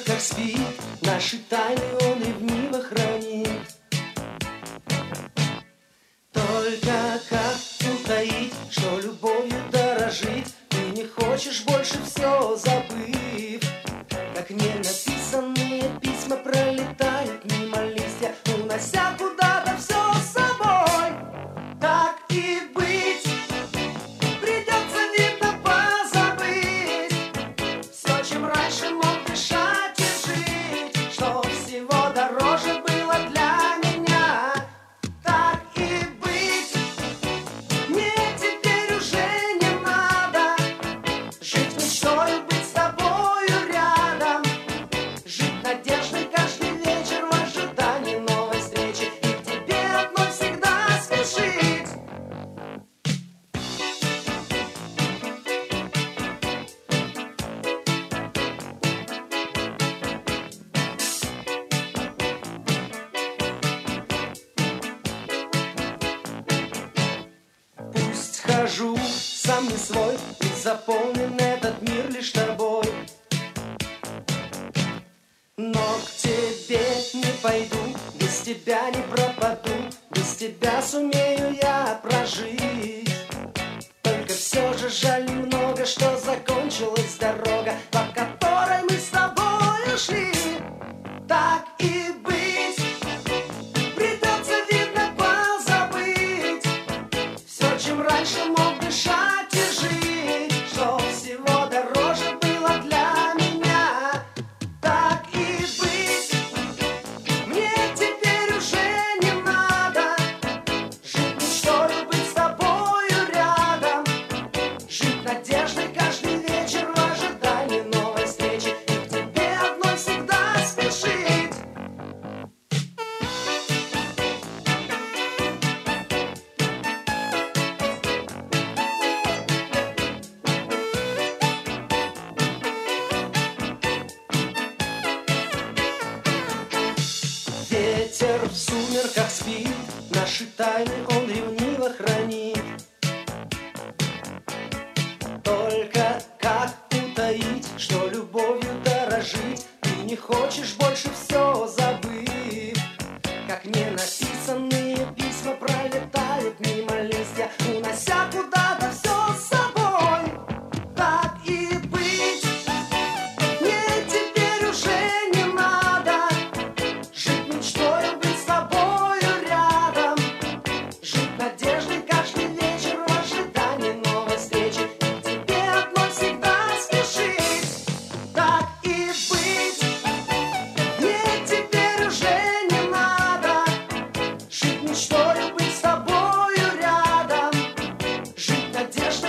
сумерках спит, наши тайны он ревниво хранит. Только как утаить, что любовью дорожить ты не хочешь больше, все забыв. Как ненаписанные письма пролетают мимо листья, унося куда-то все с собой. Так и быть, придется, видно, позабыть все, чем раньше мог дышать и жить, что всего дороже было для меня. Так и быть, мне теперь уже не надо жить мечтой, быть с тобою рядом, жить надеждой каждый вечер в ожидании новой встречи и к тебе одной всегда спешить. Пусть хожу сам не свой, и заполнен этот мир лишь тобой, но к тебе не пойду, без тебя не пропаду, без тебя сумею я прожить. Только все же жаль немного, что закончилась дорога, по которой мы с тобой шли. Так и быть, придется, видно, позабыть все, чем раньше мог дышать и жить, что всего дороже было для меня. Так и быть, мне теперь уже не надо жить мечтой, быть с тобою рядом, жить надеждой каждый вечер в ожидании новой встречи и к тебе одной всегда спешить. Ветер в сумерках спит, наши тайны он ревниво хранит. Только как утаить, что любовью дорожить ты не хочешь больше, все забыв. Как ненаписанные письма пролетают мимо листья, унося куда-то все с собой. Так и быть, мне теперь уже не надо жить мечтой, быть с тобою рядом, жить надеждой каждый вечер в ожидании новой встречи и к тебе одной всегда спешить. Так и быть, мне теперь уже не надо жить мечтой, быть с тобою рядом, жить надеждой